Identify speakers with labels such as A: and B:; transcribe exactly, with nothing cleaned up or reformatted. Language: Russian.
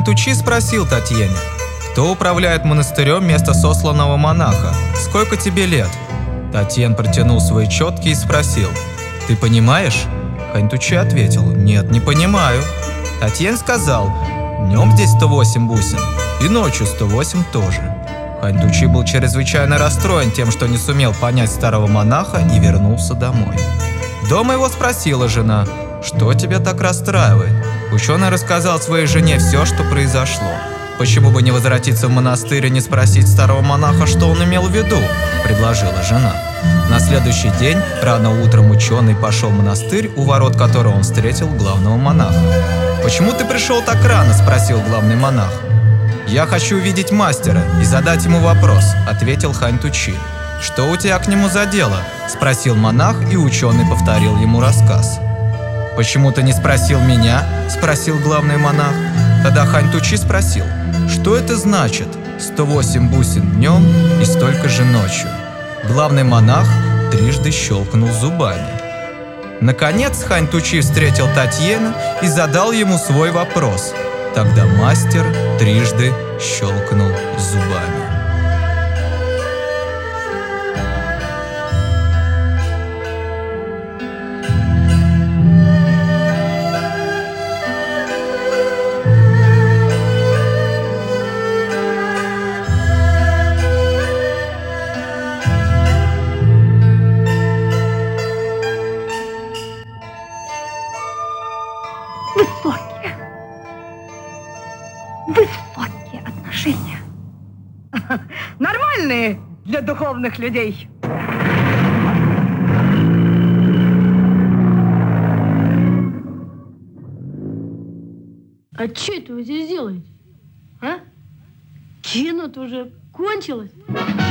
A: Тучи спросил Татьяне: «Кто управляет монастырем вместо сосланного монаха? Сколько тебе лет?» Татьян протянул свои четки и спросил: «Ты понимаешь?» Хань Тучи ответил: «Нет, не понимаю». Татьян сказал: «Днем здесь сто восемь бусин, и ночью сто восемь тоже». Хань Тучи был чрезвычайно расстроен тем, что не сумел понять старого монаха, и вернулся домой. Дома его спросила жена: «Что тебя так расстраивает?» Ученый рассказал своей жене все, что произошло. «Почему бы не возвратиться в монастырь и не спросить старого монаха, что он имел в виду?» – предложила жена. На следующий день рано утром ученый пошел в монастырь, у ворот которого он встретил главного монаха. «Почему ты пришел так рано?» – спросил главный монах. «Я хочу увидеть мастера и задать ему вопрос», – ответил Хань Тучи. «Что у тебя к нему за дело?» – спросил монах, и ученый повторил ему рассказ. «Почему ты не спросил меня?» – спросил главный монах. Тогда Хань Тучи спросил: «Что это значит? сто восемь бусин днем и столько же ночью?» Главный монах трижды щелкнул зубами. Наконец Хань Тучи встретил Татьяна и задал ему свой вопрос. Тогда мастер трижды щелкнул зубами.
B: Высокие, высокие отношения. Нормальные для духовных людей.
C: А что это вы здесь делаете? А? Кино-то уже кончилось.